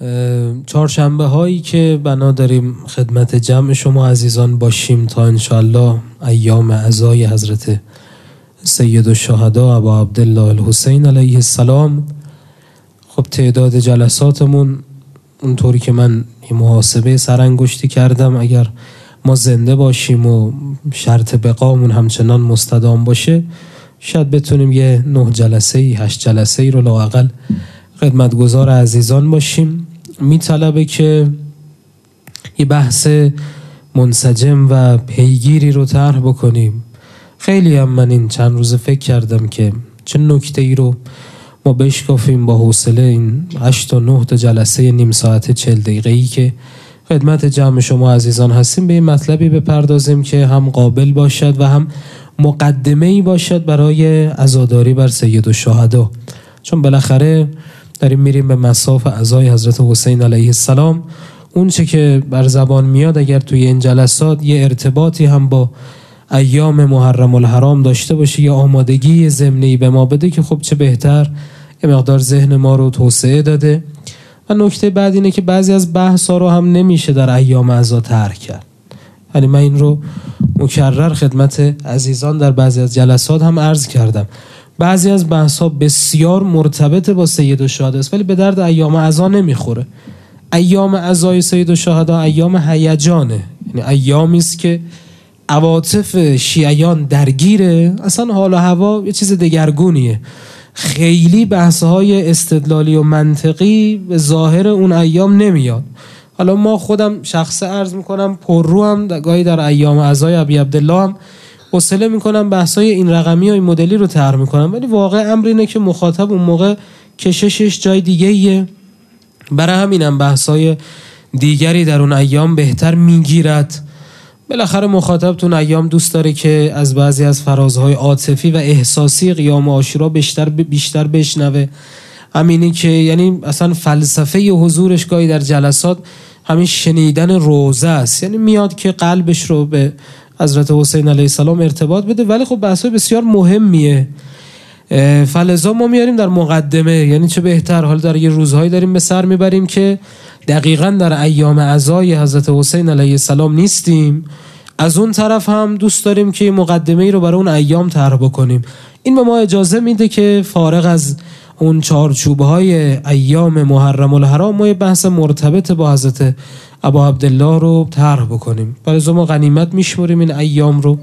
چهارشنبه هایی که بنا داریم خدمت جمع شما عزیزان باشیم تا انشاءالله ایام عزای حضرت سید الشهدا ابا عبدالله الحسین علیه السلام. خب تعداد جلساتمون اونطوری که من محاسبه سرانگشتی کردم، اگر ما زنده باشیم و شرط بقامون همچنان مستدام باشه، شاید بتونیم یه 9 جلسه 8 جلسه رو لااقل خدمتگزار عزیزان باشیم. میطلبه که یه بحث منسجم و پیگیری رو طرح بکنیم. خیلی هم من این چند روز فکر کردم که چه نکته ای رو ما بشکافیم با حوصله این 8 تا 9 تا جلسه نیم ساعته 40 دقیقه‌ای که خدمت جمع شما عزیزان هستیم به این مطلبی بپردازیم که هم قابل باشد و هم مقدمه‌ای باشد برای عزاداری بر سید الشهدا، چون بالاخره داریم میریم به مصاف عزای حضرت حسین علیه السلام. اون چه که بر زبان میاد اگر توی این جلسات یه ارتباطی هم با ایام محرم الحرام داشته باشه یا آمادگی ضمنی به ما بده که خب چه بهتر، یه مقدار ذهن ما رو توسعه داده. و نکته بعد اینه که بعضی از بحثا رو هم نمیشه در ایام عزا طرح کرد. یعنی من این رو مکرر خدمت عزیزان در بعضی از جلسات هم عرض کردم. بعضی از بحثا بسیار مرتبط با سید الشهدا است ولی به درد ایام عزا نمیخوره. ایام عزای سید الشهدا ایام هیجانه، یعنی ایامی است که عواطف شیعیان درگیره، اصلا حال و هوا یه چیز دگرگونیه. خیلی بحث‌های استدلالی و منطقی به ظاهر اون ایام نمیاد. حالا ما خودم شخصه عرض میکنم پررو هم گاهی در ایام عزای ابی عبدالله هم حوصله میکنم بحث‌های این رقمی و این مدلی رو طرح میکنم، ولی واقع امر اینه که مخاطب اون موقع کششش جای دیگه ایه. برای همینم بحث‌های دیگری در اون ایام بهتر میگیرد. بالاخره مخاطب تو ایام دوست داره که از بعضی از فرازهای عاطفی و احساسی قیام عاشورا بیشتر بشنوه. همینی که یعنی اصلا فلسفه حضورش گاهی در جلسات همین شنیدن روزه است، یعنی میاد که قلبش رو به حضرت حسین علیه السلام ارتباط بده. ولی خب بحثای بسیار مهمیه، فلزا ما میاریم در مقدمه. یعنی چه بهتر، حالا در یه روزهایی داریم به سر میبریم که دقیقاً در ایام عزای حضرت حسین علیه السلام نیستیم، از اون طرف هم دوست داریم که مقدمه‌ای رو برای اون ایام طرح بکنیم. این به ما اجازه میده که فارغ از اون چارچوب‌های ایام محرم الحرام ما یه بحث مرتبط با حضرت ابا عبدالله رو طرح بکنیم. برای ما غنیمت میشمریم این ایام رو.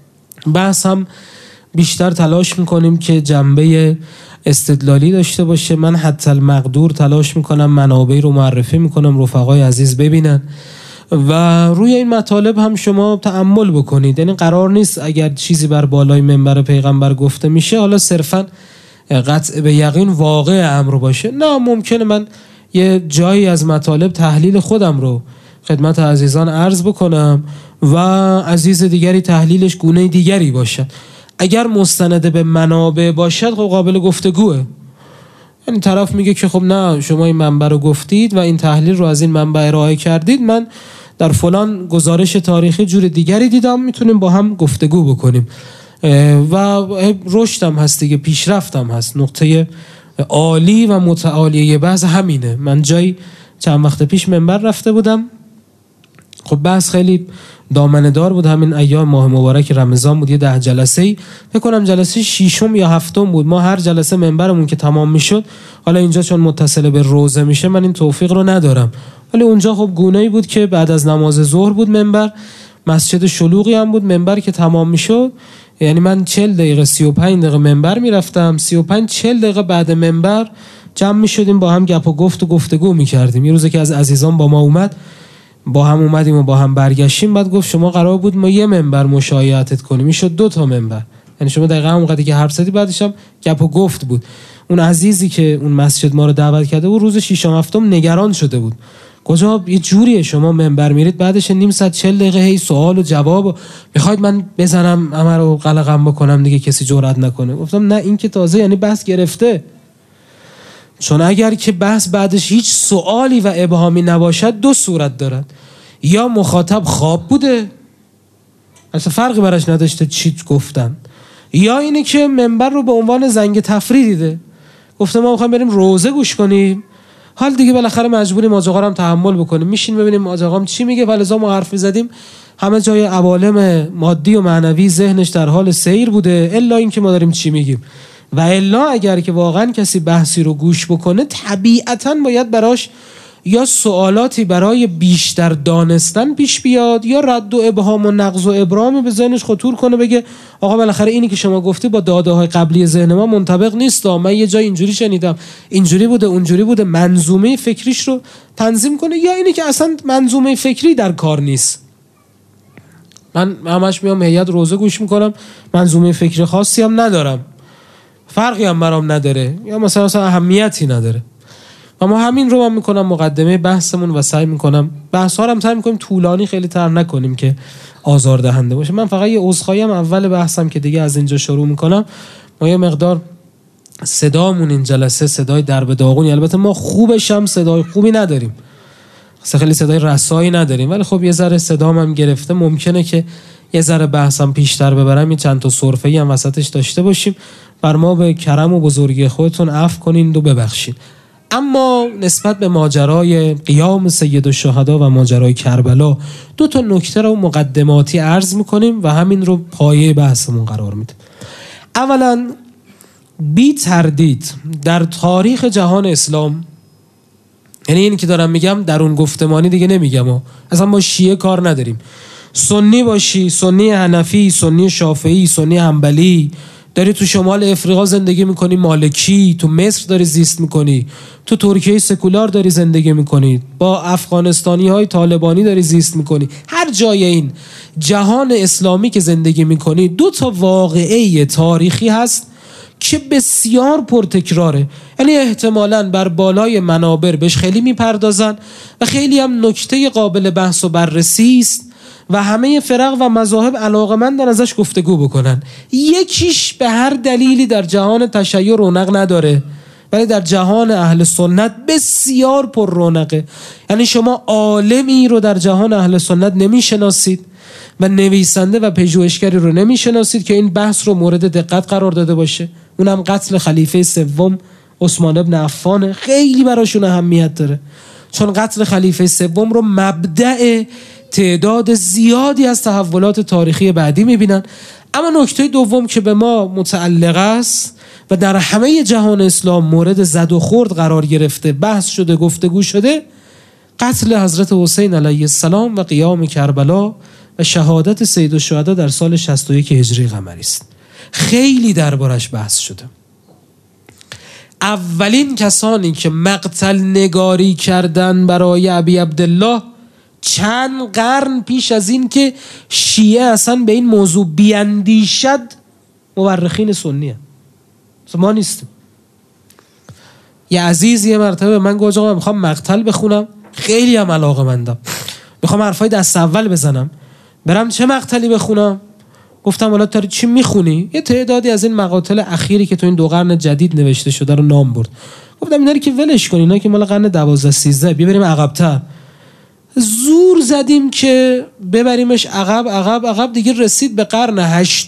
بحث هم بیشتر تلاش میکنیم که جنبه استدلالی داشته باشه. من حتی المقدور تلاش میکنم منابعی رو معرفی میکنم رفقای عزیز ببینن و روی این مطالب هم شما تأمل بکنید. یعنی قرار نیست اگر چیزی بر بالای منبر پیغمبر گفته میشه حالا صرفاً قطع به یقین واقع امر باشه. نه، ممکنه من یه جایی از مطالب تحلیل خودم رو خدمت عزیزان عرض بکنم و عزیز دیگری تحلیلش گونه دیگری باشه. اگر مستند به منابع باشد خب قابل گفتگوه. یعنی طرف میگه که خب نه شما این منبع رو گفتید و این تحلیل رو از این منبع ارائه کردید، من در فلان گزارش تاریخی جور دیگری دیدم، میتونیم با هم گفتگو بکنیم و رشدم هست دیگه، پیشرفتم هست. نقطه عالی و متعالی بحث همینه. من جایی چند وقت پیش منبر رفته بودم، خب بحث خیلی دامنه دار بود، همین ایام ماه مبارک رمضان بود. یه 10 جلسه‌ای فکر کنم جلسه 6م یا 7م بود. ما هر جلسه منبرمون که تمام میشد، حالا اینجا چون متصل به روزه میشه من این توفیق رو ندارم، ولی اونجا خب گونه‌ای بود که بعد از نماز ظهر بود منبر، مسجد شلوغی هم بود. منبر که تمام میشد یعنی من 40 دقیقه 35 دقیقه منبر میرفتم، 35 40 دقیقه بعد منبر جمع میشدیم با هم گپ و گفت و گفتگو میکردیم. یه روزی که از عزیزان با ما اومد، با هم اومدیم و با هم برگشتیم، بعد گفت شما قرار بود ما یه منبر مشایعتت کنیم، میشد 2 تا منبر. یعنی شما دقیقاً اونقدری که حرف زدی بعدش هم گپ و گفت بود. اون عزیزی که اون مسجد ما رو دعوت کرده بود روز 6م 7م نگران شده بود، کجا یه جوریه شما منبر میرید بعدش نیم ساعت 40 دقیقه هی سوال و جواب، میخواید من بزنم همه رو قلقم بکنم دیگه کسی جرئت نکنه. گفتم نه، این که تازه یعنی بحث گرفته. چون اگر که بحث بعدش هیچ سوالی و ابهامی نباشد 2 صورت دارد: یا مخاطب خواب بوده اصلا فرقی براش نداشته چی گفتن، یا اینه که منبر رو به عنوان زنگ تفریح دیده، گفته ما میخوایم بریم روزه گوش کنیم حال دیگه بالاخره مجبوریم آج آقا رو هم تحمل بکنیم، میشین ببینیم آج آقا چی میگه. ولذا ما حرف زدیم همه جای عوالم مادی و معنوی ذهنش در حال سیر بوده، الا اینکه ما داریم چی میگیم. و الا اگر که واقعا کسی بحثی رو گوش بکنه طبیعتاً باید براش یا سوالاتی برای بیشتر دانستن پیش بیاد یا رد و ابهام و نقض و ابرامی به ذهنش خطور کنه، بگه آقا بالاخره اینی که شما گفتی با داده‌های قبلی ذهن ما منطبق نیست، من یه جای اینجوری شنیدم، اینجوری بوده اونجوری بوده، منظومه فکریش رو تنظیم کنه. یا اینی که اصلا منظومه فکری در کار نیست. من همش میام هیئت روزه گوش میکنم، منظومه فکری خاصی هم ندارم، فرقی هم برام نداره یا مثلا اهمیتی نداره. و ما همین رو من میکنم مقدمه بحثمون و سعی میکنم بحث ها رو هم سعی میکنیم طولانی خیلی تر نکنیم که آزاردهنده باشه. من فقط یه عذرخواهی هم اول بحثم که دیگه از اینجا شروع میکنم، ما یه مقدار صدامون این جلسه صدای درب داغونی، البته ما خوبش هم صدای خوبی نداریم، خیلی صدای رسایی نداریم، ولی خب یه ذره صدام هم گرفته، ممکنه که یه ذره بحثم پیشتر ببرم، این چند تا سرفه‌ای هم وسطش داشته باشیم. بر ما به کرم و بزرگی خودتون عفو کنین و ببخشید. اما نسبت به ماجرای قیام سید الشهدا و ماجرای کربلا 2 تا نکته رو مقدماتی عرض میکنیم و همین رو پایه بحثمون قرار میدیم. اولا بی تردید در تاریخ جهان اسلام، یعنی این که دارم میگم در اون گفتمانی دیگه نمیگم، اصلا ما شیعه کار نداریم، سنی باشی، سنی حنفی، سنی شافعی، سنی حنبلی، داری تو شمال افریقا زندگی میکنی مالکی، تو مصر داری زیست میکنی، تو ترکیه سکولار داری زندگی میکنی، با افغانستانی های طالبانی داری زیست میکنی، هر جای این جهان اسلامی که زندگی میکنی 2 تا واقعه تاریخی هست که بسیار پرتکراره. یعنی احتمالاً بر بالای منابر بهش خیلی میپردازن و خیلی هم نکته قابل بحث و بررسی است و همه فرق و مذاهب علاقه‌مندن ازش گفتگو بکنن. یکیش به هر دلیلی در جهان تشیع رونق نداره، ولی در جهان اهل سنت بسیار پر رونقه. یعنی شما عالمی رو در جهان اهل سنت نمیشناسید و نویسنده و پژوهشگری رو نمیشناسید که این بحث رو مورد دقت قرار داده باشه. اونم قتل خلیفه سوم عثمان ابن عفان خیلی براشون اهمیت داره، چون قتل خلیفه سوم رو مبدأ تعداد زیادی از تحولات تاریخی بعدی میبینن. اما نکته دوم که به ما متعلق است و در همه جهان اسلام مورد زد و خورد قرار گرفته، بحث شده، گفتگو شده، قتل حضرت حسین علیه السلام و قیام کربلا و شهادت سید الشهدا در سال 61 هجری قمری است. خیلی دربارش بحث شده. اولین کسانی که مقتل نگاری کردن برای ابی عبدالله چند قرن پیش از این که شیعه اصلا به این موضوع بیاندیشد مورخین سنی هست. ما نیستیم. یه عزیز یه مرتبه من گفت آقا میخوام مقتل بخونم، خیلی هم علاقه‌مندم، میخوام حرفای دست اول بزنم، برم چه مقتلی بخونم؟ گفتم والا تو چی میخونی؟ یه تعدادی از این مقاتل اخیری که تو این 2 قرن جدید نوشته شده رو نام برد. گفتم اینا رو که ولش کن، اینا که مال قرن 12 13، بریم عقب‌تر. زور زدیم که ببریمش عقب دیگه رسید به قرن 8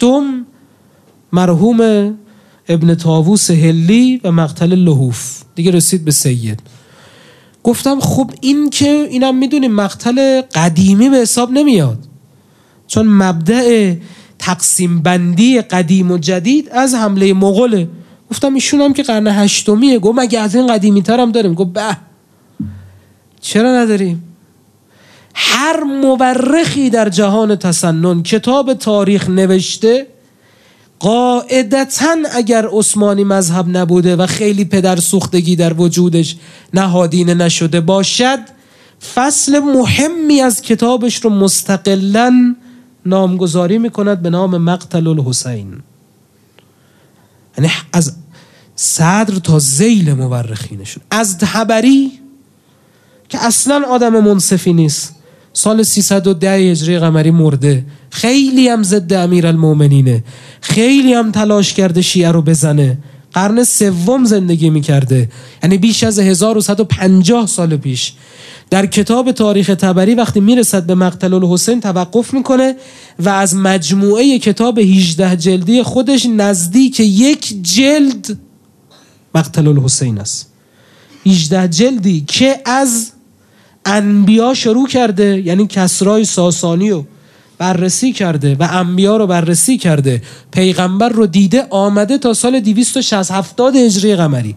مرحوم ابن طاووس هلی و مقتل لحوف، دیگه رسید به سید. گفتم خب این که اینم میدونیم مقتل قدیمی به حساب نمیاد، چون مبدأ تقسیم بندی قدیم و جدید از حمله مغوله. گفتم ایشون هم که قرن 8 گفت مگه از این قدیمی تر هم داریم؟ گفت به چرا نداریم؟ هر مورخی در جهان تسنن کتاب تاریخ نوشته، قاعدتاً اگر عثمانی مذهب نبوده و خیلی پدرسوختگی در وجودش نهادینه نشده باشد، فصل مهمی از کتابش رو مستقلاً نامگذاری میکند به نام مقتل الحسین. یعنی از صدر تا ذیل مورخینشون، از طبری که اصلاً آدم منصفی نیست، سال 310 هجری قمری مرده، خیلی هم ضد امیرالمومنینه، خیلی هم تلاش کرده شیعه رو بزنه، قرن 3 زندگی میکرده، یعنی بیش از 1150 سال پیش. در کتاب تاریخ طبری وقتی میرسد به مقتل الحسین توقف میکنه و از مجموعه کتاب 18 جلدی خودش نزدیک 1 جلد مقتل الحسین است. 18 جلدی که از انبیا شروع کرده، یعنی کسرای ساسانی رو بررسی کرده و انبیا رو بررسی کرده، پیغمبر رو دیده، آمده تا سال 260 هجری قمری.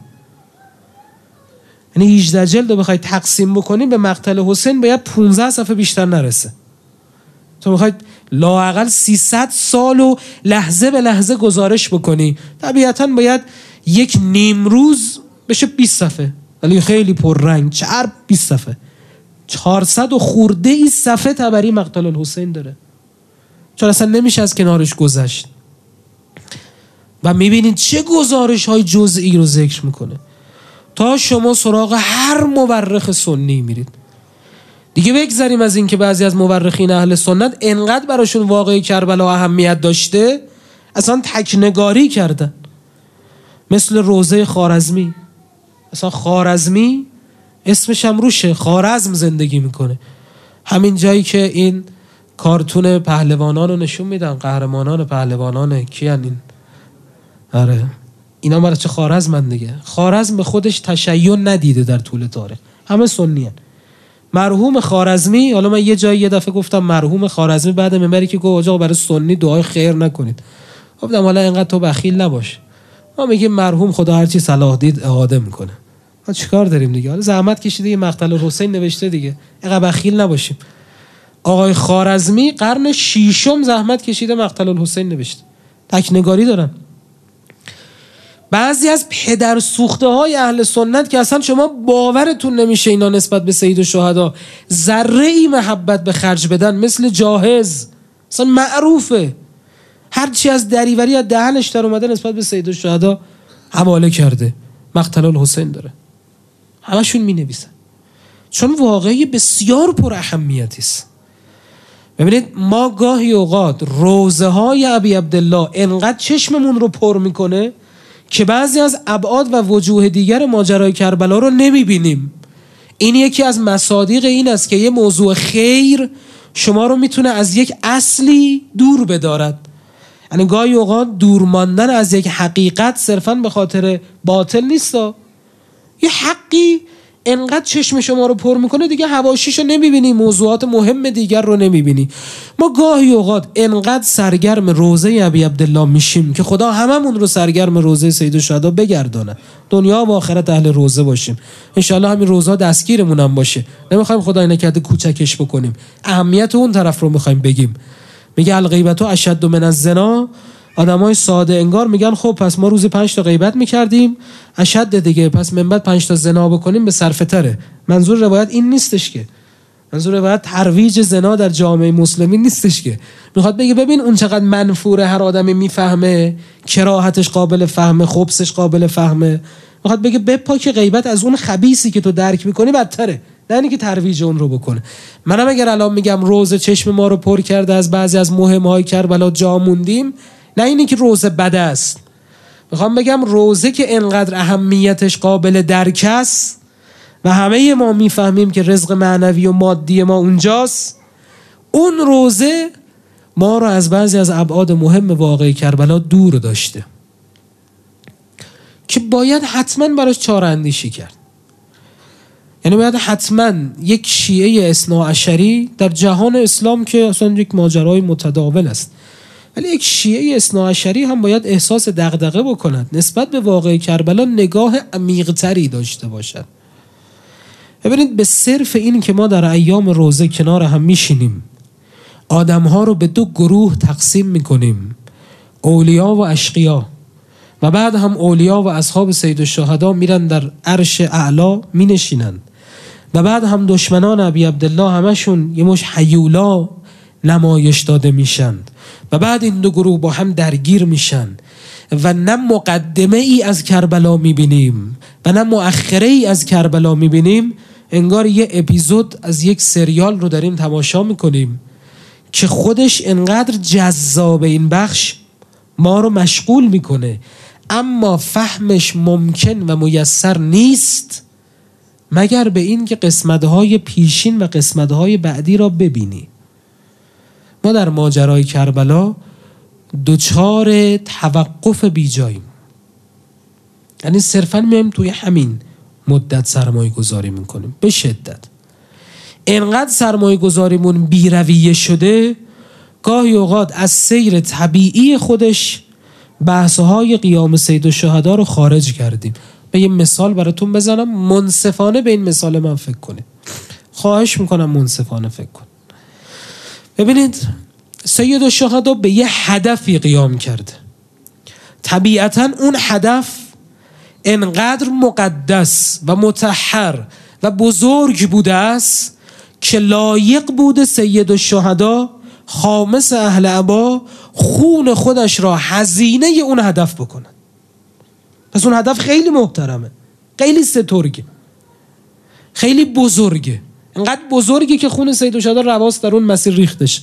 یعنی 18 جلد رو بخوای تقسیم بکنی به مقتل حسین باید 15 صفحه بیشتر نرسه. تو میخواید لااقل 300 سال و لحظه به لحظه گزارش بکنی، طبیعتاً باید یک نیم روز بشه 20 صفحه، ولی خیلی پررنگ چرب 20 صفحه. 400 و خورده ای صفحه تبری مقتل الحسین داره، چون اصلا نمیشه از کنارش گذشت. و میبینید چه گزارش های جزئی رو ذکر میکنه. تا شما سراغ هر مورخ سنی میرید، دیگه بگذاریم از این که بعضی از مورخین اهل سنت انقدر براشون واقعه کربلا اهمیت داشته اصلا تکنگاری کردن، مثل روزه خوارزمی. اصلا خوارزمی اسمش هم روشه، خوارزم زندگی میکنه. همین جایی که این کارتون پهلوانان رو نشون میدن، قهرمانان پهلوانان کیان این؟ آره اینا برای چه خوارزمن دیگه. خوارزم به خودش تشیع ندیده در طول تاریخ، همه سنی هن. مرحوم خوارزمی، حالا من یه جایی یه دفعه گفتم مرحوم خوارزمی، بعد منبری که گفت آقا برای سنی دعای خیر نکنید، گفتم حالا اینقدر تو بخیل نباش، ما میگیم مرحوم خدا هر چی صلاح دید اعاده میکنه، ما چیکار داریم دیگه؟ حالا زحمت کشیده یه مقتل حسین نوشته دیگه، اینقدر بخیل نباشیم. آقای خوارزمی قرن 6 زحمت کشیده مقتل الحسین نوشته، تکنگاری دارن. بعضی از پدر سوخته های اهل سنت که اصلا شما باورتون نمیشه اینا نسبت به سید الشهدا ذره ای محبت به خرج بدن، مثل جاهز، اصلا معروفه هرچی از دریوری از دهنش در اومده نسبت به سید الشهدا حواله کرده. مقتل الحسین داره، همشون می نویسن، چون واقعی بسیار پر اهمیتی است. ببینید ما گاهی اوقات روزه های ابی عبدالله انقدر چشممون رو پر میکنه که بعضی از ابعاد و وجوه دیگر ماجرای کربلا رو نمیبینیم. این یکی از مصادیق این است که یه موضوع خیر شما رو میتونه از یک اصلی دور بدارد. یعنی گاهی اوقات دور ماندن از یک حقیقت صرفاً به خاطر باطل نیستا، یه حقی انقدر چشم شما رو پر میکنه دیگه حواشیش رو نمیبینی، موضوعات مهم دیگر رو نمیبینی. ما گاهی اوقات انقدر سرگرم روزه ابی عبدالله میشیم که خدا هممون رو سرگرم روزه سید الشهدا بگردانه، دنیا و آخرت اهل روزه باشیم. انشالله همین روزها دستگیرمون هم باشه، نمیخوایم خدای نکرده کوچکش بکنیم، اهمیت اون طرف رو میخوایم بگیم. میگه الغیبت اشد من الزنا. آدمای ساده انگار میگن خب پس ما روزی 5 تا غیبت میکردیم، اشد دیگه، پس من بعد 5 تا زنا بکنیم به صرفه تره. منظور روایت این نیستش که، منظور روایت ترویج زنا در جامعه مسلمین نیستش که. میخواد بگه ببین اون چقدر منفوره، هر آدمی میفهمه، کراهتش قابل فهمه، خبثش قابل فهمه. میخواد بگه بپا که غیبت از اون خبیثی که تو درک میکنی بدتره، نه اینکه ترویج اون رو بکنه. منم اگر الان میگم روزه چشم ما رو پر کرده از بعضی از مهم‌های کربلا جا موندیم، نه اینی که روزه بد است، میخوام بگم روزه که انقدر اهمیتش قابل درک است و همه ما میفهمیم که رزق معنوی و مادی ما اونجاست، اون روزه ما رو از بعضی از ابعاد مهم واقعی کربلا دور داشته که باید حتما براش چاره اندیشی کرد. یعنی باید حتما یک شیعه اثناعشری در جهان اسلام که اصلا یک ماجرای متداول است، ولی یک شیعه اثناعشری هم باید احساس دغدغه بکند نسبت به واقعه کربلا، نگاه عمیق‌تری داشته باشد. ببینید به صرف این که ما در ایام روزه کنار هم میشینیم، آدم‌ها رو به 2 گروه تقسیم میکنیم، اولیا و اشقیا، و بعد هم اولیا و اصحاب سید الشهدا میرن در عرش اعلا مینشینند، و بعد هم دشمنان ابی عبدالله همشون یه مش حیولا نمایش داده میشند، و بعد این 2 گروه با هم درگیر میشن و نه مقدمه ای از کربلا میبینیم و نه مؤخره ای از کربلا میبینیم. انگار یه اپیزود از یک سریال رو داریم تماشا میکنیم که خودش انقدر جذاب این بخش ما رو مشغول میکنه، اما فهمش ممکن و میسر نیست مگر به این که قسمت‌های پیشین و قسمت‌های بعدی را ببینی. ما در ماجرای کربلا دوچار توقف بیجاییم، یعنی صرفاً میایم توی همین مدت سرمایه گذاری میکنیم، به شدت. اینقدر سرمایه گذاریمون بی‌رویه شده گاهی اوقات از سیر طبیعی خودش بحث‌های قیام سید الشهدا رو خارج کردیم. به یه مثال براتون بزنم، منصفانه به این مثال من فکر کنید. خواهش میکنم منصفانه فکر کن. ببینید سید الشهدا به یه هدفی قیام کرده. طبیعتاً اون هدف انقدر مقدس و مطهر و بزرگ بوده است که لایق بوده سید الشهدا خامس اهل عبا خون خودش را هزینه اون هدف بکنه. پس اون هدف خیلی محترمه، خیلی سترگه، خیلی بزرگه، انقدر بزرگه که خون سید الشهدا رواست در اون مسیر ریختش.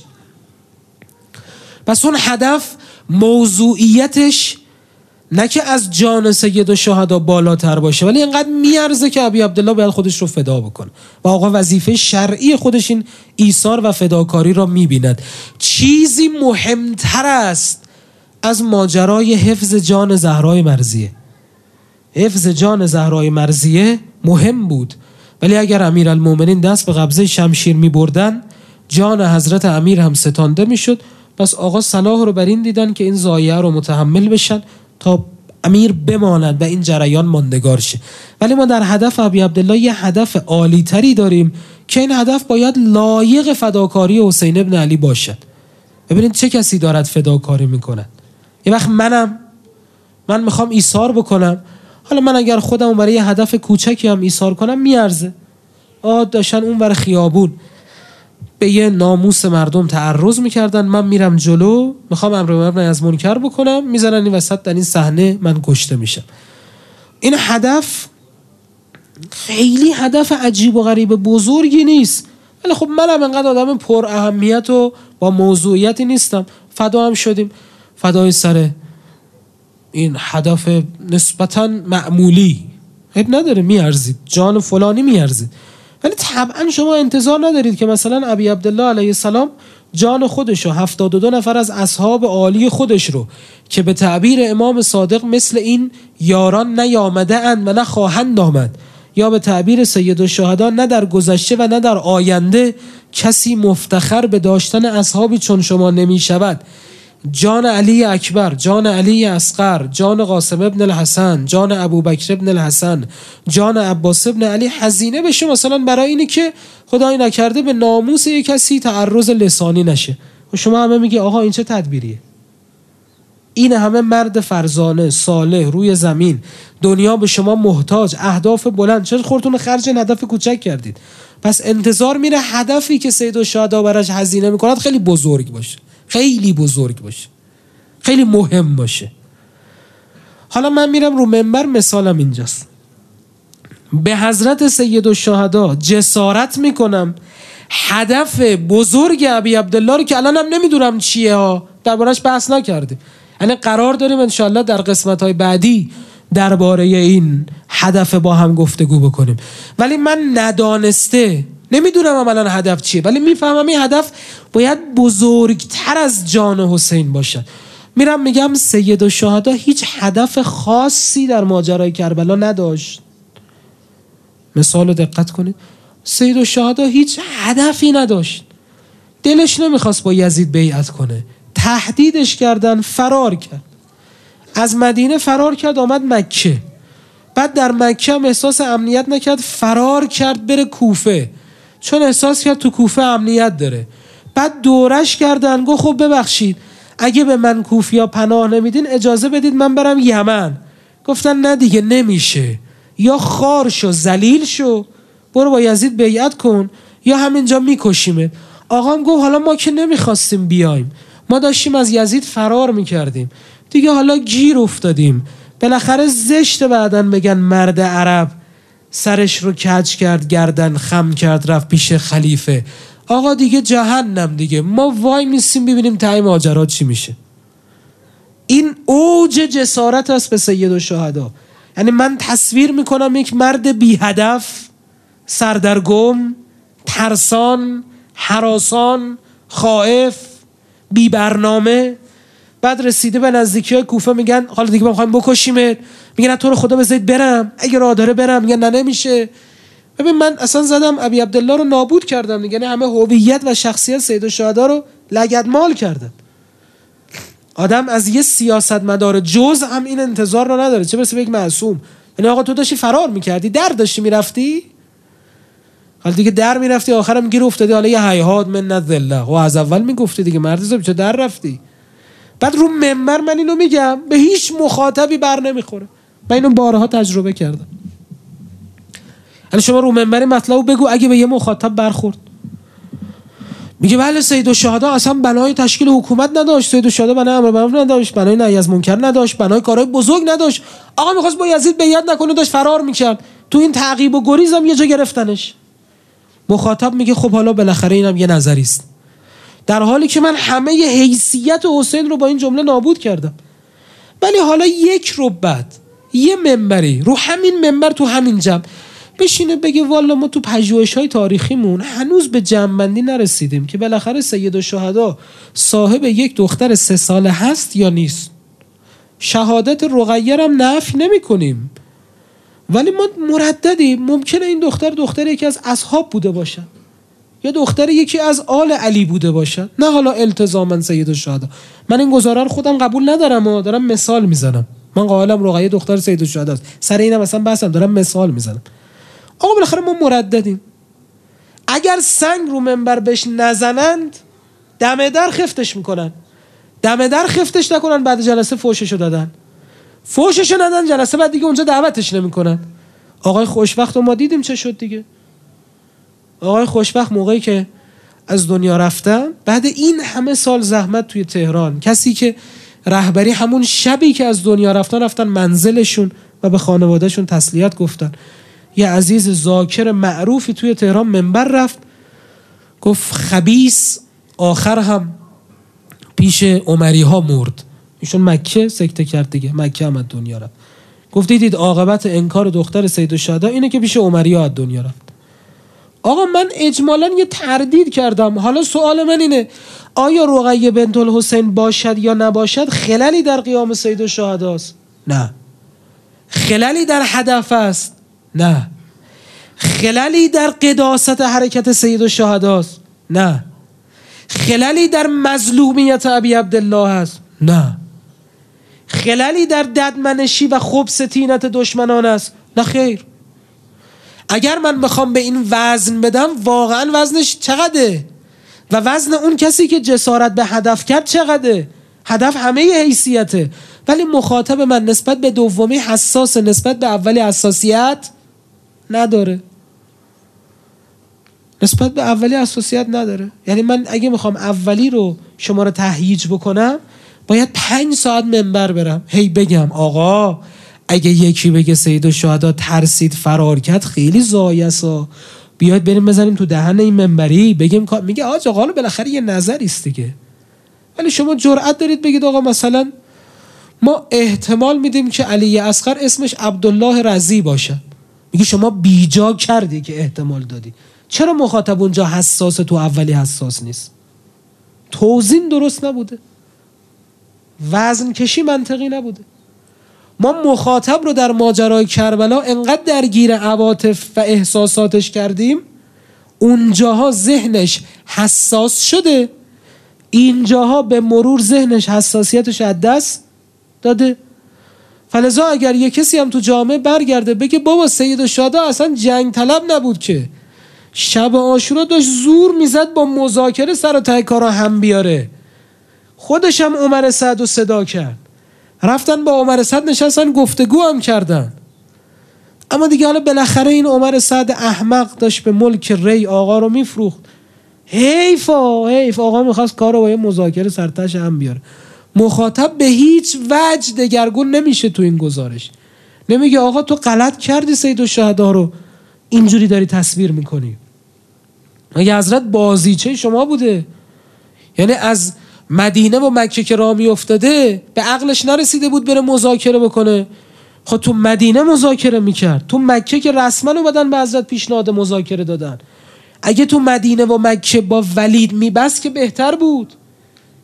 پس اون هدف موضوعیتش نه که از جان سید الشهدا بالاتر باشه، ولی اینقدر میارزه که ابی عبدالله باید خودش رو فدا بکنه و آقا وظیفه شرعی خودش این ایثار و فداکاری را میبیند. چیزی مهمتر است از ماجرای حفظ جان زهرای مرضیه. حفظ جان زهرای مرضیه مهم بود، ولی اگر امیرالمومنین دست به قبضه شمشیر میبردن جان حضرت امیر هم ستانده میشد. پس آقا صلاح رو بر این دیدن که این ضایعه رو متحمل بشن تا امیر بماند و این جریان ماندگار شه. ولی ما در هدف ابی عبدالله یه هدف عالی تری داریم که این هدف باید لایق فداکاری حسین ابن علی باشد. ببینید چه کسی دارد فداکاری میکند. یه وقت من میخوام ایثار بکنم، حالا من اگر خودم برای یه هدف کوچکی هم ایثار کنم میارزه. داشتن اون ور خیابون به یه ناموس مردم تعرض میکردن، من میرم جلو میخوام امر معروف نهی از منکر بکنم، میزنن این وسط، در این صحنه من کشته میشم. این هدف خیلی هدف عجیب و غریب بزرگی نیست، ولی خب منم انقدر آدم پر اهمیت و با موضوعیتی نیستم، فدا هم شدیم، فدای سر این هدف نسبتاً معمولی عیب نداره، میارزید، جان فلانی میارزید. ولی طبعا شما انتظار ندارید که مثلا ابی عبدالله علیه السلام جان خودش و 72 نفر از اصحاب عالی خودش رو که به تعبیر امام صادق مثل این یاران نیامده اند و نه خواهند آمد، یا به تعبیر سید الشهدا نه در گذشته و نه در آینده کسی مفتخر به داشتن اصحابی چون شما نمی شود، جان علی اکبر، جان علی اصغر، جان قاسم ابن الحسن، جان ابوبکر ابن الحسن، جان عباس ابن علی هزینه بشه مثلا برای اینی که خدای نکرده به ناموس یک کسی تعرض لسانی نشه. و شما همه میگه آقا این چه تدبیریه؟ این همه مرد فرزانه صالح روی زمین، دنیا به شما محتاج، اهداف بلند، چرا خودتون خرج هدف کوچک کردید؟ پس انتظار میره هدفی که سید الشهدا براش هزینه میکند خیلی بزرگ باشه، خیلی بزرگ باشه، خیلی مهم باشه. حالا من میرم رو منبر، مثالم اینجاست، به حضرت سید الشهدا جسارت میکنم هدف بزرگ ابی عبدالله رو که الان هم نمیدونم چیه ها، دربارش بحث نکردیم، یعنی قرار داریم انشالله در قسمت‌های بعدی درباره این هدف با هم گفتگو بکنیم. ولی من ندانسته نمیدونم عملا هدف چیه، ولی میفهمم این هدف باید بزرگتر از جان حسین باشد. میرم میگم سید الشهدا هیچ هدف خاصی در ماجرای کربلا نداشت. مثال دقت کنید، سید الشهدا هیچ هدفی نداشت، دلش نمیخواست با یزید بیعت کنه، تهدیدش کردن، فرار کرد، از مدینه فرار کرد آمد مکه، بعد در مکه هم احساس امنیت نکرد، فرار کرد بره کوفه چون احساس کرد تو کوفه امنیت داره. بعد دورش کردن، گفت خب ببخشید اگه به من کوفیا پناه نمیدین اجازه بدید من برم یمن. گفتن نه دیگه نمیشه، یا خار شو ذلیل شو برو با یزید بیعت کن یا همینجا میکشیمت. آقام گفت حالا ما که نمیخواستیم بیایم، ما داشتیم از یزید فرار میکردیم دیگه، حالا گیر افتادیم، بالاخره زشت بعدن بگن مرد عرب سرش رو کج کرد، گردن خم کرد، رفت پیش خلیفه. آقا دیگه جهنم دیگه، ما وای میسیم ببینیم ته ماجرا چی میشه. این اوج جسارت است به سید الشهدا. یعنی من تصویر میکنم یک مرد بی هدف، سردرگم، ترسان، هراسان، خائف، بی برنامه، بعد رسیده به نزدیکی‌های کوفه، میگن حالا دیگه ما می‌خوایم بکشیمت. میگن تو رو خدا بذارید برم، اگه راه داره برم. میگن نه نمیشه. ببین من اصلا زدم ابی عبدالله رو نابود کردم دیگه، یعنی همه هویت و شخصیت سیدالشهدا رو لگدمال کردم. آدم از یه سیاستمدار جز هم این انتظار رو نداره، چه برسه به یک معصوم. یعنی آقا تو داشتی فرار میکردی، در داشتی میرفتی، حالا دیگه در میرفتی آخرم گیر افتادی، حالا یه هیهات من ذله و از اول میگفتی دیگه مرد حساب چه در رفتی. بعد رو منبر من اینو میگم به هیچ مخاطبی بر نمیخوره. من اینو بارها تجربه کردم. یعنی شما رو منبر مطلبو بگو، اگه به یه مخاطب برخورد میگه بله سیدالشهدا اصلا بنای تشکیل حکومت نداشت، سیدالشهدا بنای امر معروف نداشت، بنای نهی از منکر نداشت، بنای کارهای بزرگ نداشت، آقا میخواست با یزید بیعت نکنه داشت فرار میکرد، تو این تعقیب و گریز هم یه جا گرفتنش. مخاطب میگه خب حالا بالاخره اینم یه نظری است، در حالی که من همه حیثیت حسین رو با این جمله نابود کردم. ولی حالا یک رو بعد یه منبری رو همین منبر تو همین جمع بشینه بگه والا ما تو پژوهش‌های تاریخیمون هنوز به جمع‌بندی نرسیدیم که بالاخره سیدالشهدا صاحب یک دختر 3 ساله هست یا نیست. شهادت رقیه هم نفی نمی‌کنیم، ولی ما مرددیم. ممکنه این دختر یکی از اصحاب بوده باشد یا دختر یکی از آل علی بوده باشد، نه حالا التزاما سیدالشهدا. من این گزاره رو خودم قبول ندارم و دارم مثال میزنم. من قائلم رقیه دختر سیدالشهدا است، سر اینم مثلا بحثم، دارم مثال میزنم. آقا بالاخره ما مرددیم. اگر سنگ رو منبر بهش نزنند دم در خفتش میکنن، دم در خفتش نکنن بعد جلسه فوششو دادن، فوششو ندن جلسه بعد دیگه اونجا دعوتش نمیکنن. آقای خوشبخت رو ما دیدیم چه شد دیگه. آقای خوشبخت موقعی که از دنیا رفتن، بعد این همه سال زحمت توی تهران، کسی که رهبری همون شبی که از دنیا رفتن منزلشون و به خانوادهشون تسلیت گفتن. یه عزیز ذاکر معروفی توی تهران منبر رفت گفت خبیث آخر هم پیش عمری ها مرد. ایشون مکه سکته کرد دیگه، مکه هم از دنیا رفت. گفت دیدید عاقبت انکار دختر سیدالشهدا اینه که پیش عمری ها از دنیا رفت. آقا من اجمالاً یه تردید کردم. حالا سوال من اینه آیا رقیه بنت الحسین باشد یا نباشد خللی در قیام سیدالشهداست؟ نه. خللی در هدف است؟ نه. خللی در قداست حرکت سیدالشهداست؟ نه. خللی در مظلومیت ابی عبدالله است؟ نه. خللی در ددمنشی و خبث طینت دشمنان است؟ نه خیر. اگر من بخوام به این وزن بدم واقعا وزنش چقدره و وزن اون کسی که جسارت به هدف کرد چقدره؟ هدف همه حیثیته، ولی مخاطب من نسبت به دومی حساس، نسبت به اولی حساسیت نداره. نسبت به اولی حساسیت نداره. یعنی من اگه میخوام اولی رو شما رو تهییج بکنم باید 5 ساعت منبر برم هی بگم آقا اگه یکی بگه سیدالشهدا ترسید فرار کرد خیلی زایسا، بیاید بریم بزنیم تو دهن این منبری بگیم میگه آقا حالا بالاخره یه نظری است دیگه. ولی شما جرأت دارید بگید آقا مثلا ما احتمال میدیم که علی اصغر اسمش عبدالله رضی باشه. میگه شما بیجا کردی که احتمال دادی. چرا مخاطب اونجا حساسه تو اولی حساس نیست؟ توزین درست نبوده، وزن کشی منطقی نبوده. ما مخاطب رو در ماجرای کربلا انقدر درگیر عواطف و احساساتش کردیم، اونجاها ذهنش حساس شده، اینجاها به مرور ذهنش حساسیتش از دست داده. فلذا اگر یه کسی هم تو جامعه برگرده بگه بابا سیدالشهدا اصلا جنگ طلب نبود که، شب عاشورا داشت زور میزد با مذاکره سر و ته کارا هم بیاره، خودش هم عمر سعد رو صدا کرد، رفتن با عمر سعد نشستن گفتگو هم کردن. اما دیگه حالا بالاخره این عمر سعد احمق داشت به ملک ری آقا رو میفروخت. حیف آقا میخواست کار رو با یه مذاکره سرتش هم بیاره. مخاطب به هیچ وجه دگرگون نمیشه تو این گزارش. نمیگه آقا تو غلط کردی سیدالشهدا رو اینجوری داری تصویر میکنی. مگه حضرت بازیچه شما بوده؟ یعنی از مدینه و مکه که راه میافتاده به عقلش نرسیده بود بره مذاکره بکنه؟ خب تو مدینه مذاکره میکرد، تو مکه که رسما اومدن به حضرت پیشنهاد مذاکره دادن. اگه تو مدینه و مکه با ولید میبست که بهتر بود.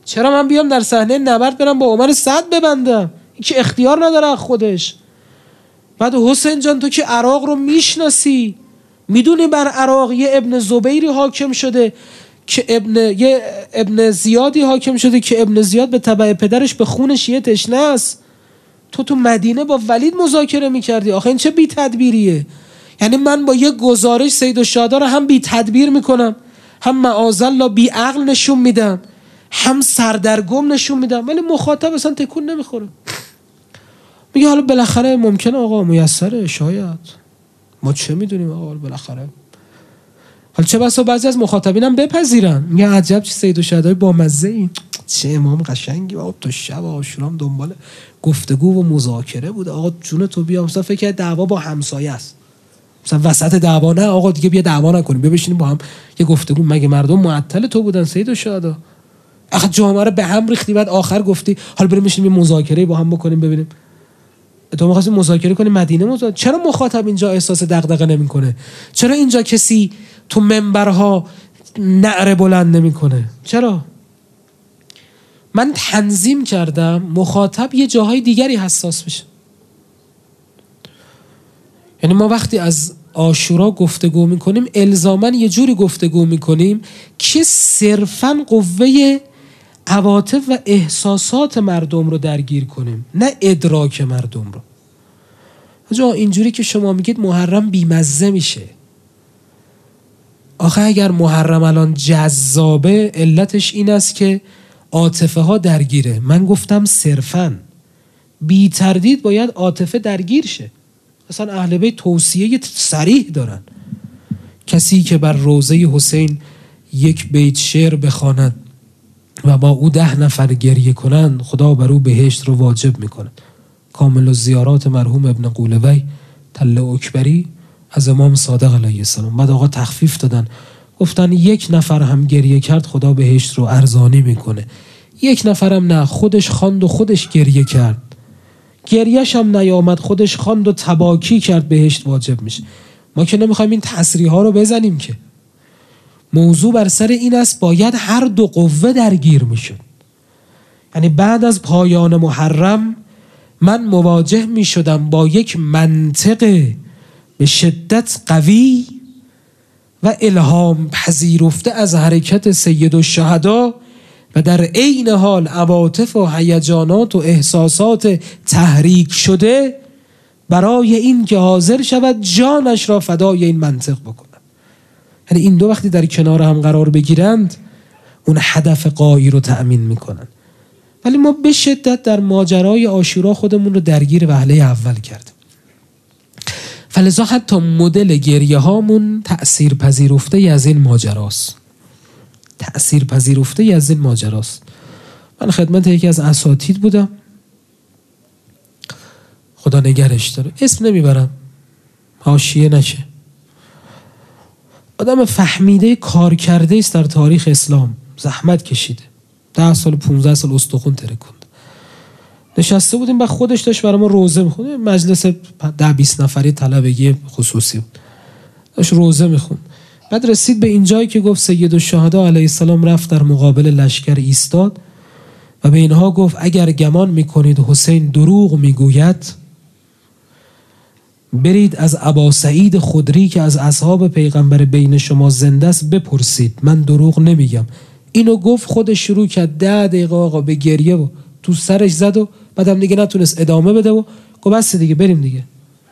چرا من بیام در صحنه نبرد برم با عمر سعد ببندم؟ این که اختیار نداره از خودش. بعد حسین جان تو که عراق رو میشناسی، میدونی بر عراق یه ابن زبیری حاکم شده که ابن زیادی حاکم شده که ابن زیاد به تبع پدرش به خونش یه تشنه است. تو مدینه با ولید مذاکره میکردی. آخه این چه بی تدبیریه؟ یعنی من با یه گزارش سیدالشهدا رو هم بی تدبیر میکنم، هم معاذالله بی عقل نشون میدم، هم سردرگم نشون میدم، ولی مخاطب اصلا تکون نمیخوره. میگه حالا بالاخره ممکنه آقا میسره، شاید، ما چه میدونیم آقا بالاخره. حالا چه بسا بعضی از مخاطبینم بپذیرن، میگه عجب چه سیدالشهدای بامزه این، چه امام قشنگی، آقا تو شب عاشورام دنبال گفتگو و مذاکره بود. آقا جون تو بیا، مثلا فکر کرد دعوا با همسایه است، مثلا وسط دعوا نه آقا دیگه بیا دعوا نکنیم، بیا بشینیم با هم یه گفتگو. مگه مردم معطل تو بودن سیدالشهدا؟ آخه جامعه رو به هم ریختی، بعد آخر گفتی حالا بریم بشینیم یه مذاکره با هم بکنیم ببینیم. تو می‌خواستی مذاکره کنی مدینه مذاکره. چرا مخاطب اینجا احساس دغدغه نمی‌کنه؟ چرا اینجا کسی تو منبرها نعره بلند نمی‌کنه؟ چرا؟ من تنظیم کردم مخاطب یه جاهای دیگری حساس بشه. یعنی ما وقتی از عاشورا گفتگو می‌کنیم الزاماً یه جوری گفتگو می‌کنیم که صرفاً قوه عواطف و احساسات مردم رو درگیر کنیم، نه ادراک مردم رو. آجا اینجوری که شما میگید محرم بیمزه میشه. آخه اگر محرم الان جذابه علتش این است که عاطفه ها درگیره. من گفتم صرفاً بی تردید باید عاطفه درگیر شه. اصلا اهل بیت توصیه صریح دارن، کسی که بر روضه حسین یک بیت شعر بخواند و با او 10 نفر گریه کنند خدا بر او بهشت رو واجب میکنه. کامل الزیارات مرحوم ابن قولوی تله اکبری از امام صادق علیه السلام. بعد آقا تخفیف دادن، گفتن 1 نفر هم گریه کرد خدا بهشت رو ارزانی میکنه. 1 نفرم نه، خودش خواند و خودش گریه کرد، گریهش هم نیامد، خودش خواند و تباکی کرد، بهشت واجب میشه. ما که نمیخوایم این تصریح ها رو بزنیم که. موضوع بر سر این است باید هر دو قوه درگیر میشد. یعنی بعد از پایان محرم من مواجه میشدم با یک منطق به شدت قوی و الهام پذیرفته از حرکت سیدالشهدا و در عین حال عواطف و هیجانات و احساسات تحریک شده برای این که حاضر شود جانش را فدای این منطق بکنه. یعنی این دو وقتی در کنار هم قرار بگیرند اون هدف غایی رو تأمین میکنن. ولی ما به شدت در ماجرای عاشورا خودمون رو درگیر وهله اول کردیم. فلذا حتی مدل گریه هامون تأثیر پذیرفته از این ماجراست. تأثیر پذیرفته از این ماجراست. من خدمت یکی از اساتید بودم، خدا نگرش داره، اسم نمیبرم حاشیه نشه، آدم فهمیده کار کرده است در تاریخ اسلام، زحمت کشیده، 10 سال 15 سال استخون ترکوند. نشسته بودیم و خودش داشت برای ما روزه میخوند، مجلس 10-20 نفری طلبگی خصوصی بود، داشت روزه میخوند. بعد رسید به این جایی که گفت سیدالشهدا علیه السلام رفت در مقابل لشکر ایستاد و به اینها گفت اگر گمان میکنید حسین دروغ میگوید برید از ابا سعید خدری که از اصحاب پیغمبر بین شما زنده است بپرسید، من دروغ نمیگم. اینو گفت، خودش شروع کرد 10 دقیقه آقا به گریه و تو سرش زد و بعدم دیگه نتونست ادامه بده و گفت بس دیگه بریم دیگه.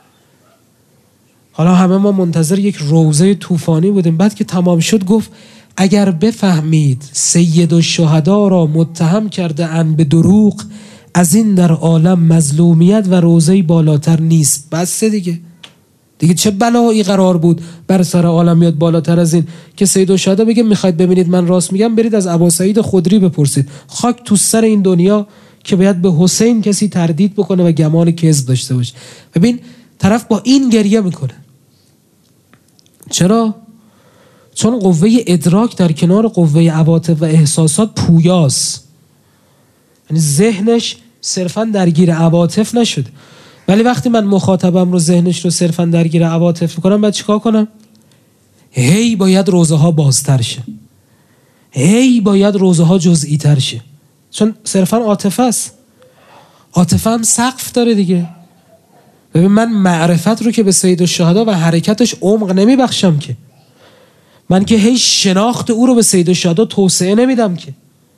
حالا همه ما منتظر یک روزه طوفانی بودیم. بعد که تمام شد گفت اگر بفهمید سیدالشهدا را متهم کرده اند به دروغ، از این در عالم مظلومیت و روزه بالاتر نیست. بس دیگه چه بلایی قرار بود بر سر عالم میاد بالاتر از این که سیدالشهدا بگه میخواید ببینید من راست میگم برید از ابا سعید خدری بپرسید. خاک تو سر این دنیا که باید به حسین کسی تردید بکنه و گمان کذب داشته باشه. ببین طرف با این گریه میکنه. چرا؟ چون قوه ادراک در کنار قوه عواطف و احساسات پویاست. یعنی ذهنش صرفاً درگیر عواطف نشده. ولی وقتی من مخاطبم رو ذهنش رو صرفاً درگیر عواطف میکنم باید چیکار کنم؟ هی باید روزه ها بازتر شه، هی باید روزه ها جزئی تر شه. چون صرفا عاطفه است. عاطفه هم سقف داره دیگه. ببین من معرفت رو که به سید الشهدا و حرکتش عمق نمیبخشم که، من که هی شناخت او رو به سید الشهدا توسعه نمیدم که،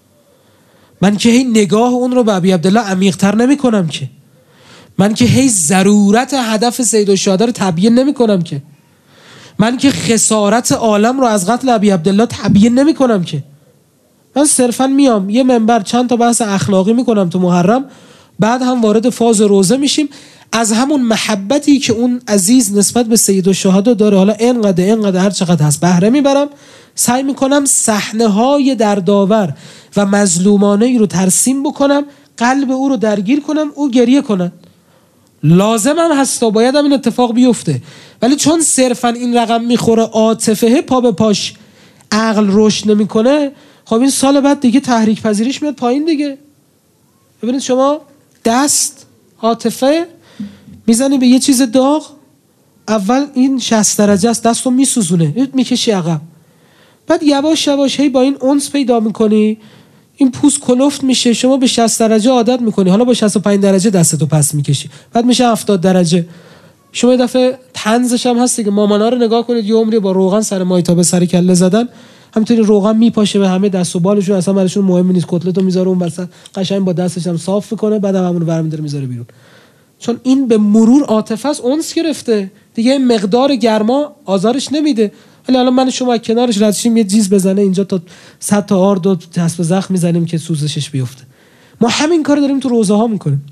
من که هی نگاه اون رو به ابی عبدالله عمیق‌تر نمیکنم که، من که هی ضرورت هدف سید الشهدا رو تبیین نمیکنم که، من که خسارت عالم رو از قتل ابی عبدالله تبیین نمیکنم که. من صرفا میام یه منبر چند تا بحث اخلاقی میکنم تو محرم، بعد هم وارد فاز روزه میشیم، از همون محبتی که اون عزیز نسبت به سید الشهدا داره، حالا اینقدر هر چقدر هست بهره میبرم، سعی میکنم صحنه‌های دردآور و مظلومانه ای رو ترسیم بکنم، قلب او رو درگیر کنم، او گریه کنه. لازم هم هست و باید هم این اتفاق بیفته، ولی چون صرفا این رقم میخوره عاطفه پا به پاش عقل رشد نمیکنه، خب این سال بعد دیگه تحریک پذیریش میاد پایین دیگه. ببینید شما دست عاطفه میزنی به یه چیز داغ، اول این 60 درجه است، دستو میسوزونه، میکشی عقب، بعد یواش یواش هی با این انس پیدا میکنی، این پوست کلفت میشه، شما به 60 درجه عادت میکنی، حالا با 65 درجه دستتو پس میکشی، بعد میشه 70 درجه. شما یه دفعه طنزش هم هست که مامانا رو نگاه کنید یه عمری با روغن سر مایتابه سر کله زدن، همینطوری روغن میپاشه به همه دست و بالشون، اصلا براشون مهم نیست، کتلتو میذاره اون وسط قشنگ با دستش هم صاف میکنه، بعد هم همون برمی‌داره میذاره بیرون. چون این به مرور عاطفه است، انس گرفته دیگه، مقدار گرما آزارش نمیده. ولی الان من شما کنارش رد شیم یه چیز بزنه اینجا تا 100 تا آرد و دست به زخم میزنیم که سوزشش بیفته. ما همین کارو داریم تو روزه ها میکنیم،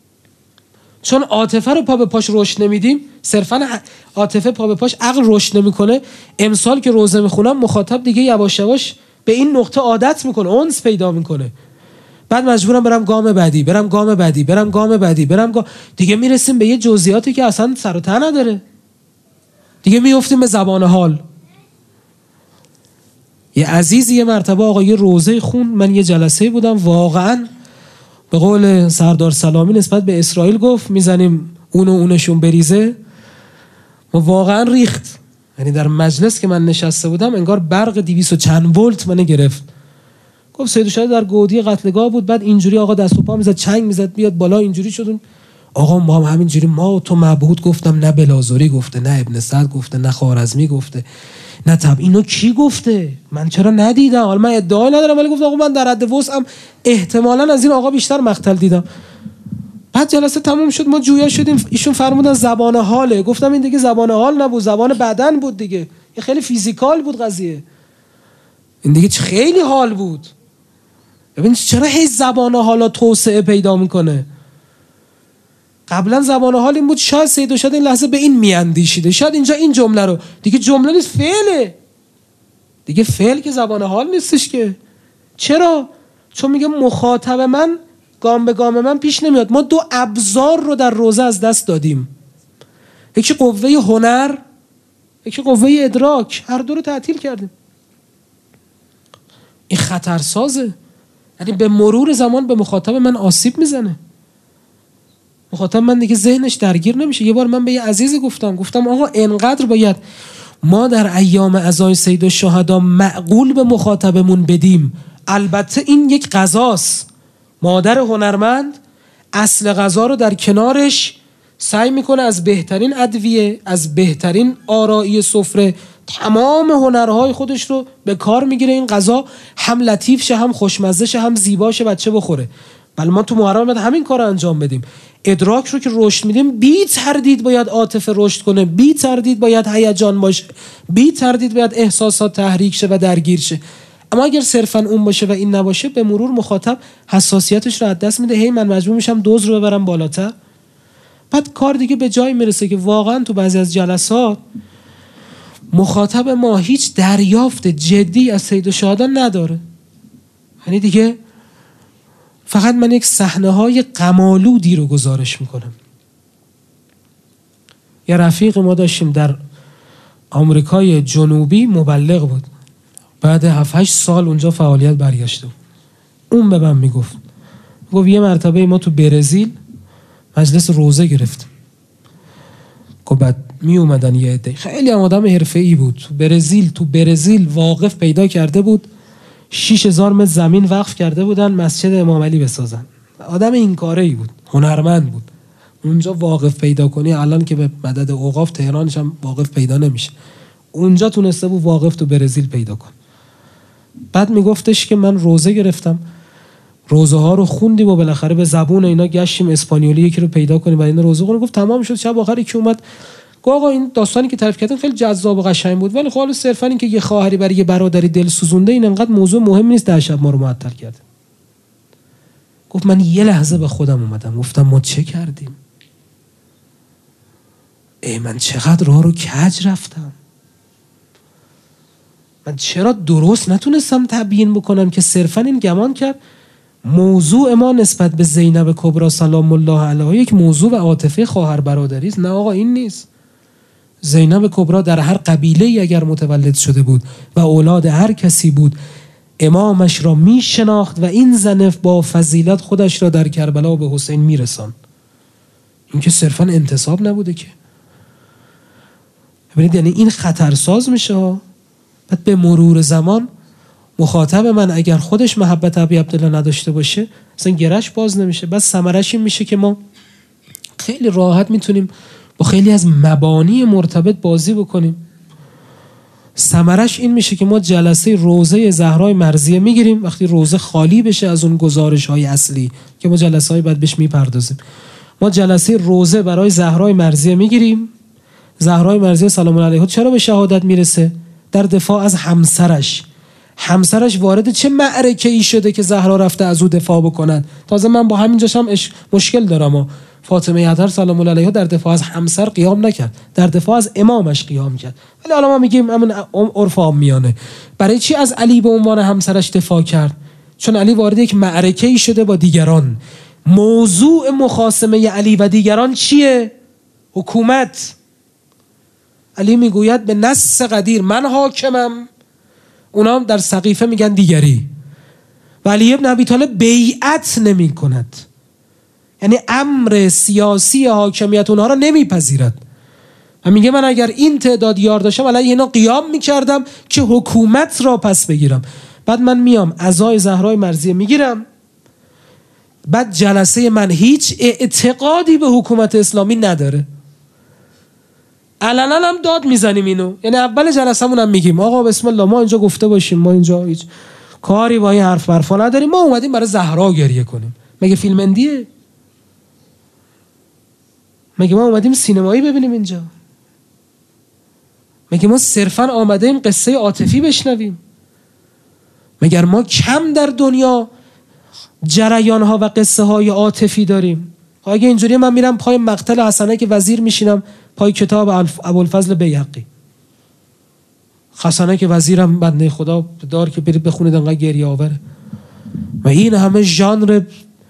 چون عاطفه رو پا به پاش رشد نمیدیم. صرفا عاطفه پا به پاش عقل رشد نمیکنه. امسال که روزه میخونم مخاطب دیگه یواش یواش به این نقطه عادت میکنه، انس پیدا میکنه، بعد مجبورم برم گام بعدی، دیگه میرسیم به یه جزئیاتی که اصلا سر و ته نداره، دیگه میافتیم به زبان حال. یه عزیزی یه مرتبه آقا یه روزه خون، من یه جلسه بودم، واقعا به قول سردار سلامی نسبت به اسرائیل گفت میزنیم اونشون بریزه، و واقعا ریخت. یعنی در مجلس که من نشسته بودم انگار برق 200 و چند ولت منو گرفت. گفت سید الشهدا در گودی قتلگاه بود، بعد اینجوری آقا دست و پا میزد، چنگ میزد بیاد بالا، اینجوری شدون. آقا ما هم همینجوری، ما و تو معبود گفتم، نه بلازوری گفته، نه ابن سعد گفته، نه خوارزمی گفته، نه اینو کی گفته، من چرا ندیدم؟ حالا من ادعا ندارم ولی گفت آقا من در حد وسعم احتمالاً از این آقا بیشتر مقتل دیدم. بعد جلسه تموم شد، ما جویا شدیم، ایشون فرمودن زبان حاله. گفتم این دیگه زبان حال نبود، زبان بدن بود دیگه، این خیلی فیزیکال بود قضیه، این دیگه خیلی حال بود. ببین چرا هی زبان حالا توسعه پیدا میکنه. قبلا زبان حال این بود، شاید سید الشهدا این لحظه به این میاندیشیده، شاید اینجا این جمله رو، دیگه جمله نیست، فعله دیگه، فعل که زبان حال نیستش که. چرا؟ چون میگه مخاطب من گام به گام من پیش نمیاد. ما 2 ابزار رو در روزه از دست دادیم، یکی قوه هنر، یکی قوه ادراک، هر دو رو تعطیل کردیم. این خطرسازه، یعنی به مرور زمان به مخاطب من آسیب میزنه. مخاطب من دیگه ذهنش درگیر نمیشه. یه بار من به یه عزیزی گفتم آقا اینقدر باید ما در ایام عزای سید الشهدا معقول به مخاطبمون بدیم. البته این یک غذاست، مادر هنرمند اصل غذا رو در کنارش سعی میکنه از بهترین ادویه، از بهترین آرایی سفره، تمام هنرهای خودش رو به کار میگیره این غذا هم لطیف شه، هم خوشمزه شه، هم زیبا شه، بچه بخوره. بله ما تو محرم باید همین کار رو انجام بدیم. ادراک رو که رشد میدیم، بی تردید باید عاطفه رشد کنه، بی تردید باید هیجان باشه، بی تردید باید احساسات تحریک شه و درگیر شه. اما اگر صرفا اون باشه و این نباشه، به مرور مخاطب حساسیتش رو از دست میده، هی من مجبور میشم دوز رو ببرم بالاتر. بعد کار دیگه به جایی میرسه که واقعا تو بعضی از جلسات مخاطب ما هیچ دریافت جدی از سید الشهدا نداره. یعنی دیگه فقط من یک صحنه‌های غم‌آلودی رو گزارش میکنم. یه رفیق ما داشتیم در آمریکای جنوبی، مبلغ بود، بعد 7-8 سال اونجا فعالیت برگشته بود. اون به من میگفت یه مرتبه ما تو برزیل مجلس روزه گرفتیم. بعد می اومدن یه عده، خیلی هم آدم حرفه‌ای بود، تو برزیل واقف پیدا کرده بود 6000 متر زمین وقف کرده بودن مسجد امام علی بسازن. آدم این کاره‌ای بود، هنرمند بود. اونجا واقف پیدا کنی الان که به مدد اوقاف تهرانش هم واقف پیدا نمیشه، اونجا تونسته بود واقف تو برزیل پیدا کن. بعد میگفتش که من روزه گرفتم، روزه ها رو خوندیم و بالاخره به زبون اینا گشتیم اسپانیولی یکی رو پیدا کنیم و اینا روزه خوندیم. گفت تمام شد. شب آخری که اومد گفت آقا این داستانی که تعریف کردن خیلی جذاب و قشنگ بود، ولی خب صرفا این که یه خواهری برای یه برادری دل سوزونده این انقدر موضوع مهم نیست 10 شب ما رو معطل کرد. گفت من یه لحظه به خودم اومدم، گفتم ما چه کردیم؟ من چقدر راه رو کج رفتم. من چرا درست نتونستم تبیین بکنم که صرفا این گمان کرد موضوع ما نسبت به زینب کبری سلام الله علیها یک موضوع و عاطفه خواهر برادری است. نه آقا این نیست. زینب کبری در هر قبیله‌ای اگر متولد شده بود و اولاد هر کسی بود، امامش را می شناخت و این زن با فضیلت خودش را در کربلا به حسین می رساند. این که صرفا انتصاب نبوده که. ببینید یعنی این خطرساز میشه. بعد به مرور زمان مخاطب من اگر خودش محبت ابی عبدالله نداشته باشه اصلا گرش باز نمیشه. بس ثمرش این میشه که ما خیلی راحت میتونیم با خیلی از مبانی مرتبط بازی بکنیم. ثمرش این میشه که ما جلسه روزه زهرای مرضیه میگیریم، وقتی روزه خالی بشه از اون گزارش های اصلی که ما جلسه های بعد بهش میپردازیم، ما جلسه روزه برای زهرای مرضیه میگیریم. زهرای مرضیه سلام الله علیها چرا به شهادت میرسه؟ در دفاع از همسرش وارد چه معرکه ای شده که زهرا رفته از او دفاع بکنن. تازه من با همینجاش هم مشکل دارم. فاطمه اطهر سلام الله علیها در دفاع از همسر قیام نکرد، در دفاع از امامش قیام کرد. ولی حالا ما میگیم همون عرف عامیانه. برای چی از علی به عنوان همسرش دفاع کرد؟ چون علی وارد یک معرکه ای شده با دیگران. موضوع مخاصمه علی و دیگران چیه؟ حکومت. علی میگوید به نص قدیر من حاکمم، اونا هم در سقیفه میگن دیگری. و علی ابن ابی طالب بیعت نمی کند، یعنی امر سیاسی حاکمیت اونها را نمیپذیرد و میگه من اگر این تعداد یار داشتم علیه اینا قیام میکردم که حکومت را پس بگیرم. بعد من میام عزای زهرای مرضیه میگیرم، بعد جلسه من هیچ اعتقادی به حکومت اسلامی نداره، علنا هم داد میزنیم اینو. یعنی اول جلسه‌مون هم میگیم آقا بسم الله ما اینجا گفته باشیم، ما اینجا هیچ کاری با این حرف برفا نداریم، ما اومدیم برای زهرا گریه کنیم. مگه فیلم اندیه؟ مگه ما اومدیم سینمایی ببینیم اینجا؟ مگه ما صرفا آمده ایم قصه عاطفی بشنویم؟ مگر ما کم در دنیا جریان ها و قصه های عاطفی داریم؟ اگه اینجوری من میرم پای مقتل حسنه که وزیر میشینم پای کتاب ابوالفضل بیهقی. حسنه که وزیرم بنده خدا دار که برید بخونید انقدر گریه آوره. و این همه ژانر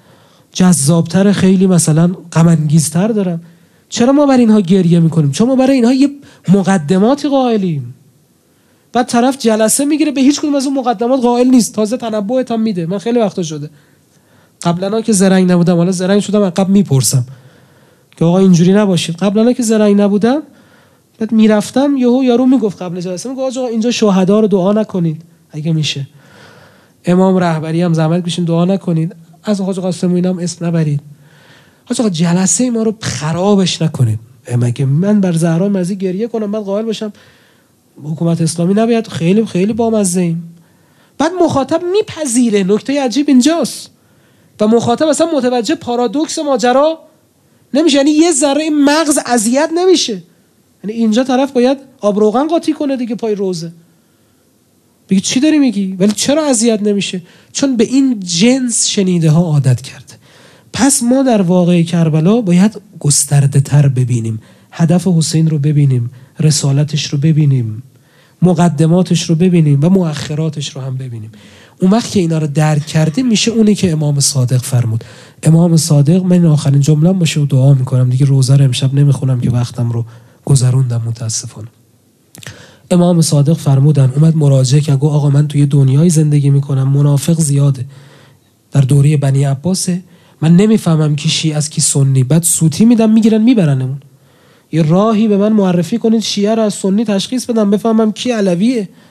جذابتر خیلی مثلا غم انگیزتر دارن. چرا ما برای اینها گریه میکنیم؟ چون ما برای اینها یه مقدماتی قائلیم. بعد طرف جلسه میگیره به هیچ کدوم از اون مقدمات قائل نیست، تازه تنبؤت هم میده. من خیلی وقتا شده قبلا که زرنگ نبودم، حالا زرنگ شدم عقب میپرسم که آقا اینجوری نباشید. قبلا که زرنگ نبودم بعد میرفتم یارو میگفت قبل جلسه میگفت آقا اینجا شهدا رو دعا نکنید اگه میشه، امام رهبری هم زحمت بشین دعا نکنید، از حاج قاسم اینام اسم نبرید، آقا جلسه ما رو خرابش نکنید. مگه من بر زهرا مرضی گریه کنم بعد قائل باشم حکومت اسلامی نباید؟ خیلی خیلی بامزه ایم. بعد مخاطب میپذیره. نکته عجیب اینجاست و مخاطب اصلا متوجه پارادوکس ماجرا نمیشه. یعنی یه ذره این مغز اذیت نمیشه. یعنی اینجا طرف باید آب روغن قاطی کنه دیگه پای روزه، بگی چی داری میگی؟ ولی چرا اذیت نمیشه؟ چون به این جنس شنیده ها عادت کرده. پس ما در واقعه کربلا باید گسترده تر ببینیم، هدف حسین رو ببینیم، رسالتش رو ببینیم، مقدماتش رو ببینیم و مؤخراتش رو هم ببینیم. اون وقت که اینا رو درک کردیم میشه اونی که امام صادق فرمود. امام صادق، من آخرین جمله‌ام باشه و دعا میکنم دیگه، روزه رو امشب نمیخونم که وقتم رو گذروندم متاسفانه. امام صادق فرمودن، اومد مراجعه کرد گفت آقا من توی دنیای زندگی میکنم منافق زیاده، در دوره بنی عباسه، من نمیفهمم کی شیعه از کی سنی، بعد سوتی میدم میگیرن میبرنمون. یه راهی به من معرفی کنید شیعه رو از سنی تشخیص بدم بفهمم کی علویه.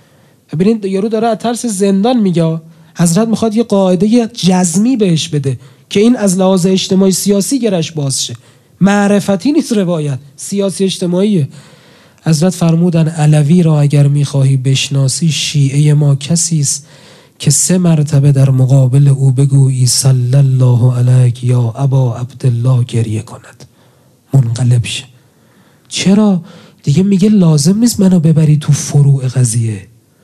ببینید یارو داره از ترس زندان میگه. حضرت میخواد یه قاعده جزمی بهش بده که این از لحاظ اجتماعی سیاسی گرش باز شه. معرفتی نیست روایت، سیاسی اجتماعیه. حضرت فرمودن علوی را اگر میخواهی بشناسی، شیعه ما کسی است که 3 مرتبه در مقابل او بگویی صلی الله علیک یا ابا عبدالله گریه کند، منقلب شه. چرا؟ دیگه میگه لازم نیست منو ببری تو فروع قضیه.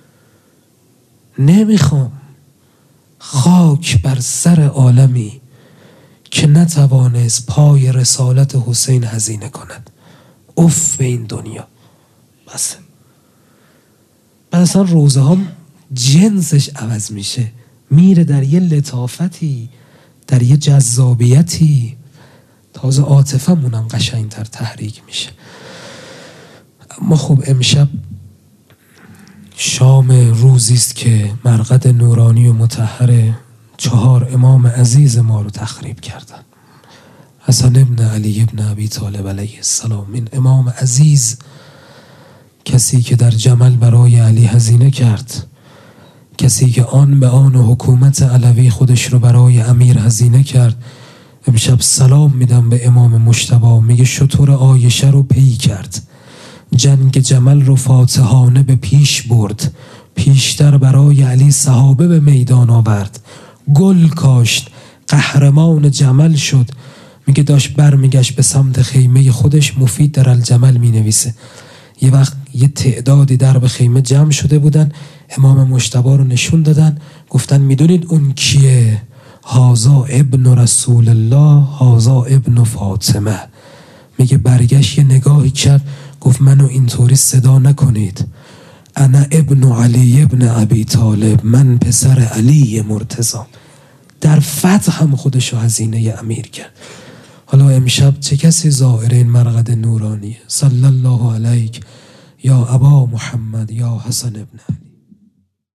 نمیخوام خاک بر سر عالمی که نتوانست پای رسالت حسین هزینه کند. اف به این دنیا. بس اصلا روزه هم جنسش عوض میشه، میره در یه لطافتی، در یه جذابیتی، تازه عاطفه‌مون هم قشنگتر تحریک میشه. اما خب امشب شام روزی است که مرقد نورانی و مطهر 4 امام عزیز ما رو تخریب کردن. حسن ابن علی ابن ابی طالب علیه السلام، این امام عزیز، کسی که در جمل برای علی هزینه کرد، کسی که آن به آن حکومت علوی خودش رو برای امیر هزینه کرد. امشب سلام میدم به امام مجتبی، میگه شتر عایشه رو پی کرد، جنگ جمل رو فاتحانه به پیش برد، پیشتر برای علی صحابه به میدان آورد، گل کاشت، قهرمان جمل شد. میگه داشت برمیگشت به سمت خیمه خودش، مفید در الجمل مینویسه. یه وقت یه تعدادی در به خیمه جمع شده بودن، امام مجتبی رو نشون دادن، گفتن میدونید اون کیه؟ هازا ابن رسول الله، هازا ابن فاطمه. میگه برگشت یه نگاهی کرد، گفت منو اینطوری صدا نکنید، انا ابن علی ابن ابی طالب، من پسر علی مرتضی. در فتح هم خودشو هزینه امیر کرد. حالا امشب چه کسی زائر این مرقد نورانیه؟ صلی الله علیک یا ابا محمد یا حسن ابن